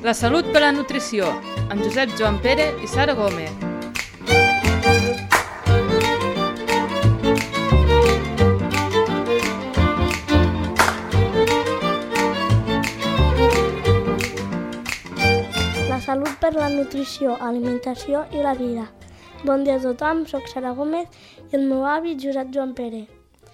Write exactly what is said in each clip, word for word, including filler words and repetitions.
La salut per la nutrició, amb Josep Joan Pere i Sara Gómez. La salut per la nutrició, alimentació i la vida. Bon dia a tothom, soc Sara Gómez i el meu avi Josep Joan Pere.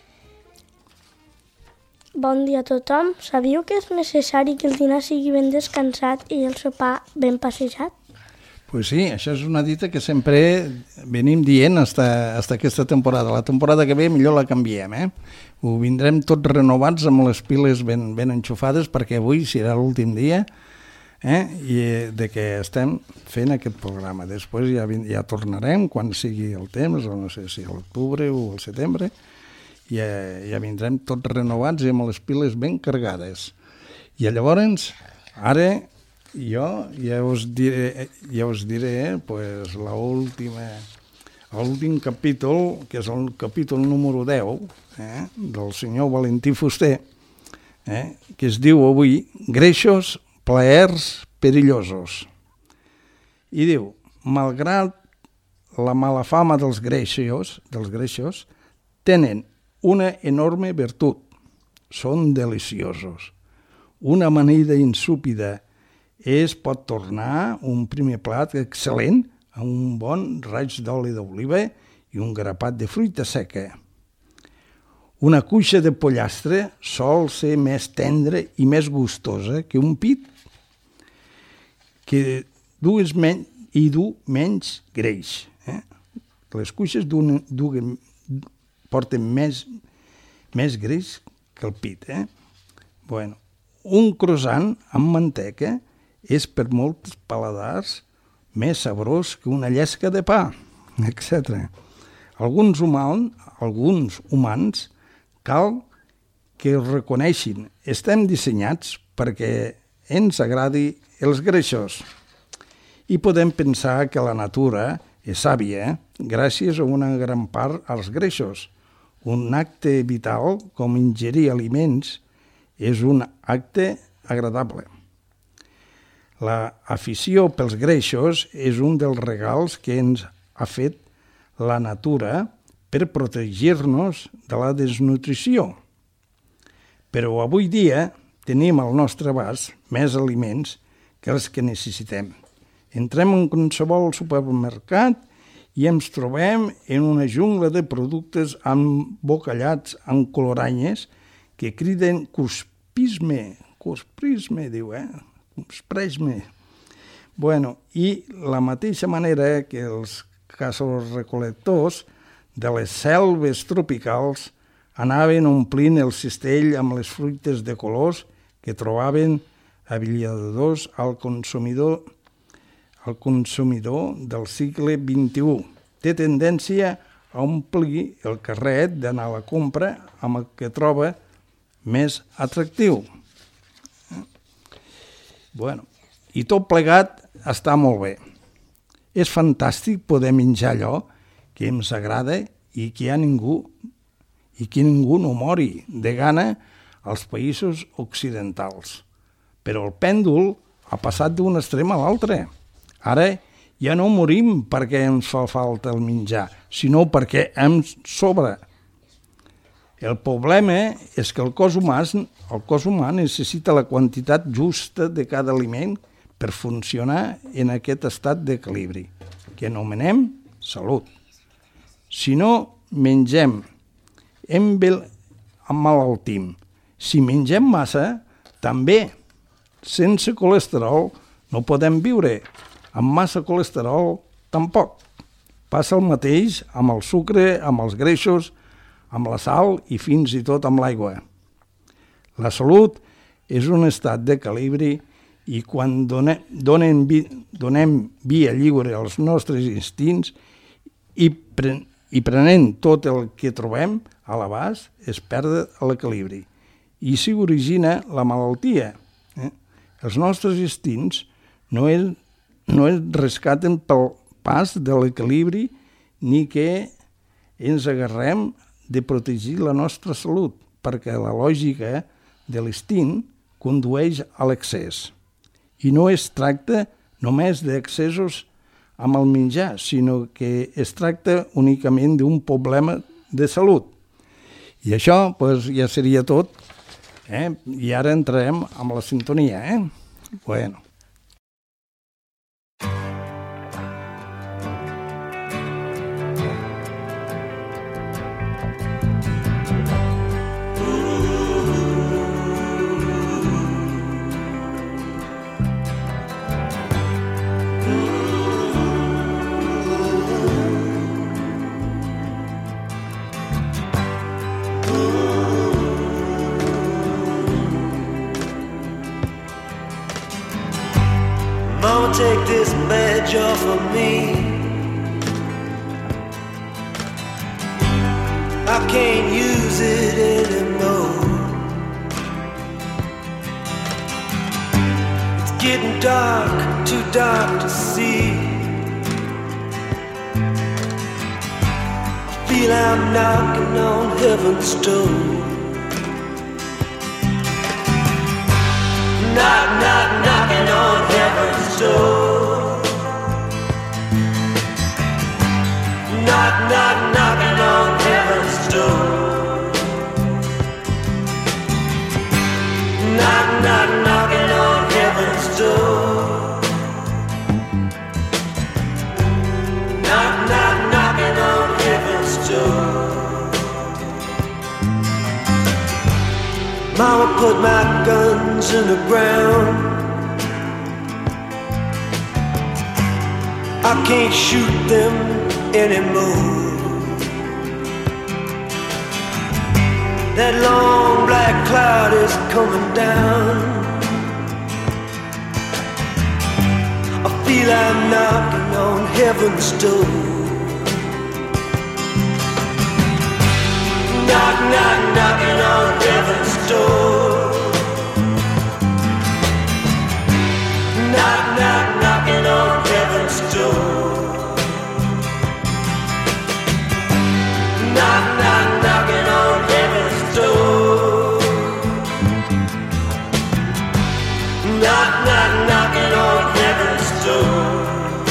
Bon dia a tothom. Sabíeu que és necessari que el dinar sigui ben descansat i el sopar ben passejat? Pues sí, això és una dita que sempre venim dient hasta, hasta aquesta temporada. La temporada que ve millor la canviem, eh? Ho vindrem tots renovats amb les piles ben, ben enxufades perquè avui serà l'últim dia eh? I de que estem fent aquest programa. Després ja, ja tornarem quan sigui el temps, o no sé si a l'octubre o al setembre, ja, ja vindrem tots renovats i amb les piles ben carregades. I llavors, ara jo ja us diré, ja us diré pues, l'última, l'últim capítol, que és el capítol número deu, eh, del senyor Valentí Fuster, eh, que es diu avui Greixos, plaers perillosos. I diu, malgrat la mala fama dels greixos, dels greixos, tenen una enorme virtut. Són deliciosos. Una amanida insúpida es pot tornar un primer plat excel·lent amb un bon raig d'oli d'oliva i un grapat de fruita seca. Una cuixa de pollastre sol ser més tendra i més gustosa que un pit que dues men i du menys greix. Eh? Les cuixes duen, duen, porten més, més greix que el pit. Eh? Bueno, un croissant amb manteca és per molts paladars més sabrós que una llesca de pa, etcètera. Alguns humans, alguns humans cal que els reconeixin. Estem dissenyats perquè ens agradi els greixos. I podem pensar que la natura és sàvia gràcies a una gran part als greixos. Un acte vital com ingerir aliments és un acte agradable. La afició pels greixos és un dels regals que ens ha fet la natura per protegir-nos de la desnutrició. Però avui dia tenim al nostre abast més aliments que els que necessitem. Entrem en qualsevol supermercat i ens trobem en una jungla de productes embocallats en coloranyes que criden cuspisme, cusprisme, diu, eh? Cuspresme. Bueno, i la mateixa manera que els caçadors-recol·lectors de les selves tropicals anaven omplint el cistell amb les fruites de colors que trobaven avisadors al consumidor el consumidor del segle vint-i-u. Té tendència a omplir el carret d'anar a la compra amb el que troba més atractiu. Bueno, i tot plegat està molt bé. És fantàstic poder menjar allò que ens agrada i que hi ha ningú i que ningú no mori de gana als països occidentals. Però el pèndol ha passat d'un extrem a l'altre. Ara ja no morim perquè ens fa falta el menjar, sinó perquè ens sobra. El problema és que el cos humà, el cos humà necessita la quantitat justa de cada aliment per funcionar en aquest estat d'equilibri, que anomenem salut. Si no mengem, emmalaltim. Si mengem massa, també. Sense colesterol no podem viure. Amb massa colesterol, tampoc. Passa el mateix amb el sucre, amb els greixos, amb la sal i fins i tot amb l'aigua. La salut és un estat d'equilibri i quan donem, donem, donem via lliure als nostres instints i, pre, i prenent tot el que trobem a l'abast, es perd l'equilibri i s'hi origina la malaltia. Eh? Els nostres instints no és no es rescaten pel pas de l'equilibri ni que ens agarrem de protegir la nostra salut, perquè la lògica de l'instint condueix a l'excés. I no es tracta només d'accessos amb el menjar, sinó que es tracta únicament d'un problema de salut. I això pues, ja seria tot. Eh? I ara entrarem amb la sintonia. Eh? Bueno. Mama, take this badge off of me. I can't use it anymore. It's getting dark, too dark to see. I feel I'm knocking on heaven's door. Knock, knock, knocking on heaven's door. Knock, knock, knocking on heaven's door. Knock, knock, knocking on heaven's door. Knock, knock, knocking on heaven's door. Mama put my guns in the ground. I can't shoot them anymore. That long black cloud is coming down. I feel I'm knocking on heaven's door. Knock, knock, knocking on heaven's door. Knock, knock, knocking on heaven's door. Knock, knock, knocking on heaven's door. Knock, knock, knocking on heaven's door.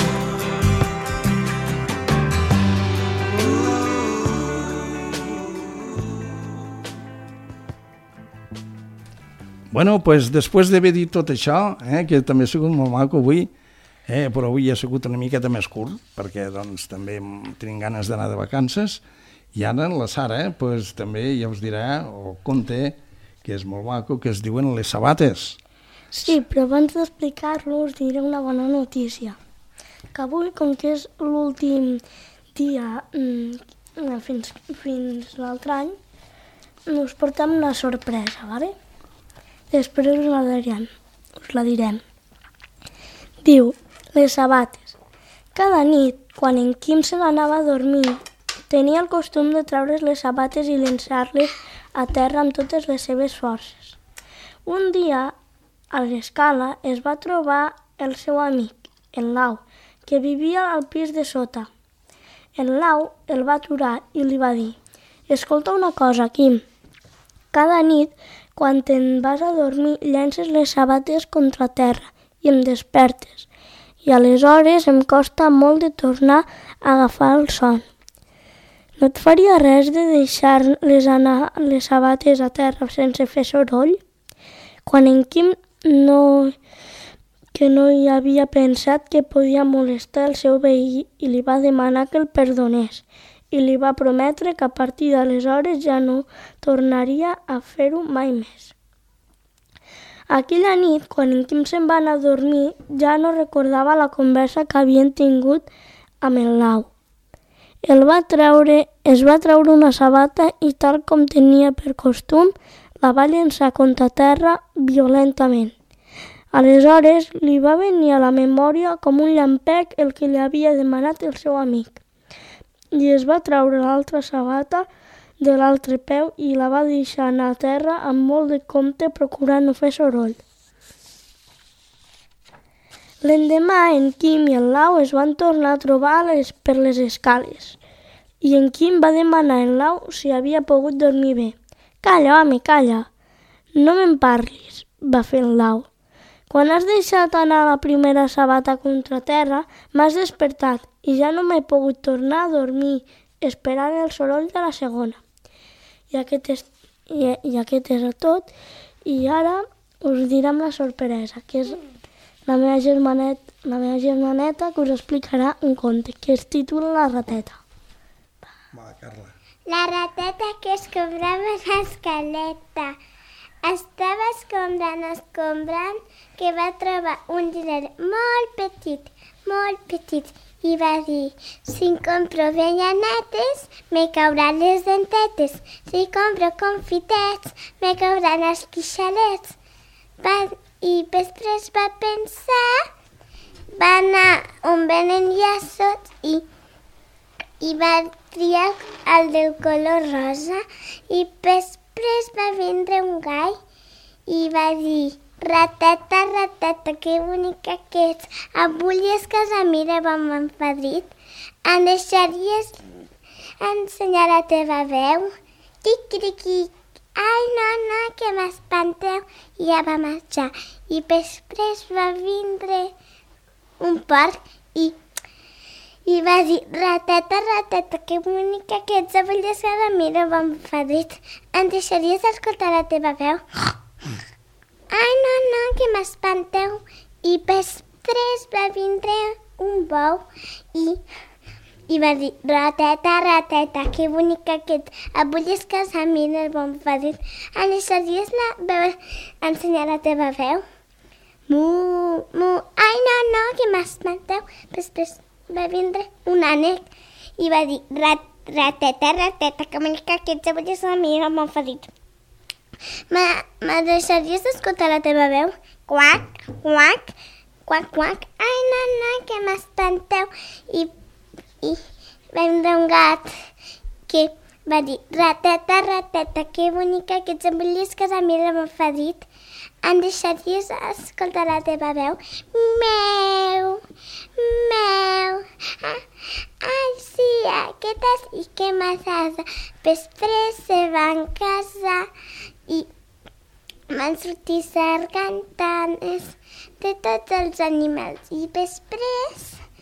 Bueno, pues després d'haver dit tot això, eh, que també ha sigut molt maco avui, eh, però avui ha sigut una miqueta més curt, perquè doncs, també tenim ganes d'anar de vacances, i ara la Sara eh, pues, també ja us dirà, o conté, que és molt maco, que es diuen les sabates. Sí, però abans d'explicar-lo us diré una bona notícia, que avui, com que és l'últim dia mmm, fins, fins l'altre any, us portem una sorpresa, ¿vale? Després us la direm. Us la direm. Diu, les sabates. Cada nit, quan en Quim se n'anava a dormir, tenia el costum de treure's les sabates i llançar-les a terra amb totes les seves forces. Un dia, a l'escala, es va trobar el seu amic, en Lau, que vivia al pis de sota. En Lau el va aturar i li va dir: «Escolta una cosa, Quim. Cada nit, quan te'n vas a dormir, llences les sabates contra terra i em despertes, i aleshores em costa molt de tornar a agafar el son. No et faria res de deixar-les anar les sabates a terra sense fer soroll?» Quan en Quim no, que no hi havia pensat que podia molestar el seu veí i li va demanar que el perdonés, i li va prometre que a partir d'aleshores ja no tornaria a fer-ho mai més. Aquella nit, quan en Quim se'n va anar a dormir, ja no recordava la conversa que havien tingut amb el Lau. El va treure, es va treure una sabata i, tal com tenia per costum, la va llençar contra terra violentament. Aleshores li va venir a la memòria com un llampec el que li havia demanat el seu amic, i es va treure l'altra sabata de l'altre peu i la va deixar anar a terra amb molt de compte, procurant no fer soroll. L'endemà, en Quim i el Lau es van tornar a trobar les, per les escales, i en Quim va demanar a en Lau si havia pogut dormir bé. «Calla, home, calla! No me'n parlis», va fer en Lau. Quan has deixat anar la primera sabata contra terra, m'has despertat i ja no m'he pogut tornar a dormir esperant el soroll de la segona. I aquest és, i, i aquest és tot. I ara us direm la sorpresa, que és la meva, germanet, la meva germaneta que us explicarà un conte que es titula La rateta. Va, Carla. La rateta que escombrava l'escaleta. Estava escombrant, escombrant, que va trobar un diner molt petit, molt petit, i va dir: si compro avellanetes, me cauran les dentetes. Si compro confitets, me cauran els quixalets. Va, I després va pensar, va anar on venen llaços i, i va triar el del color rosa i després va vindre un gall i va dir: rateta, rateta, que bonica que ets, avui és casa mira bon enfadrit, em deixaries ensenyar la teva veu? Quic-criqui, ai no, no, que m'espanteu, i ja va marxar. I després va vindre un porc i I va dir: rateta, rateta, que bonica que ets, avui és casa mira bon enfadrit, em deixaries escoltar la teva veu? Ai, no, no, que m'espanteu. I després va vindre un bou i, i va dir: rateta, rateta, que bonica que ets, avui és casa mira bon enfadrit, em deixaries la veu, ensenyar la teva veu? Mu, mu, ai, no, no, que m'espanteu. Després va vindre un ànec i va dir: Rat, rateta, rateta, que bonica que ets, avui és casa mira bon enfadrit, me deixaries escoltar la teva veu? Quac, quac, quac, quac. Ai, no, no, que m'espanteu. I, I va vindre un gat que va dir: rateta, rateta, que bonica que ets, avui és casa mira bon enfadrit, em deixaries escoltar la teva veu? Meu, meu. Ah, ai, sí, aquestes i què m'asasa. Després se van casar i van sortir sargantanes de tots els animals. I després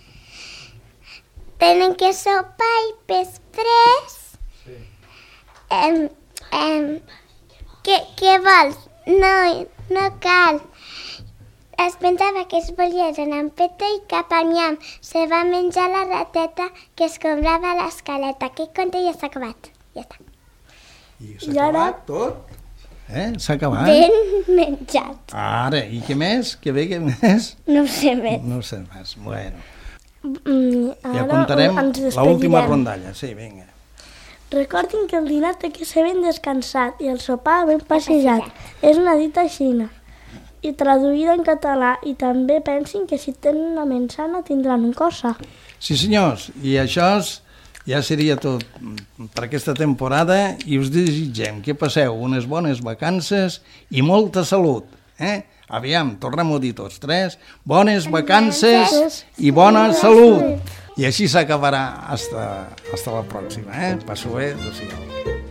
tenen que sopar i després... Sí. Em, em, què, què vols? No, no cal. Es pensava que es volia anar amb peta i cap al nyam. Se va menjar la rateta que escombrava l'escaleta. Aquest conte ja s'ha acabat. Ja està. I s'ha acabat tot? Eh? S'ha acabat? Ben menjat. Ara, i què més? Què ve, què més? No ho sé més. No ho sé més. Bueno, Mm, ja ara contarem ens l'última despedirem. rondalla. Sí, vinga. Recordin que el dinar té que ser ben descansat i el sopar ben passejat. És una dita xina i traduïda en català, i també pensin que si tenen una ment sana tindran un cos sa. Sí, senyors, i això és- ja seria tot per aquesta temporada i us desitgem que passeu unes bones vacances i molta salut. Eh? Aviam, tornem-ho a dir tots tres. Bones vacances i bona salut. I així s'acabarà hasta, hasta la pròxima. Eh? Passo bé, adéu-siau.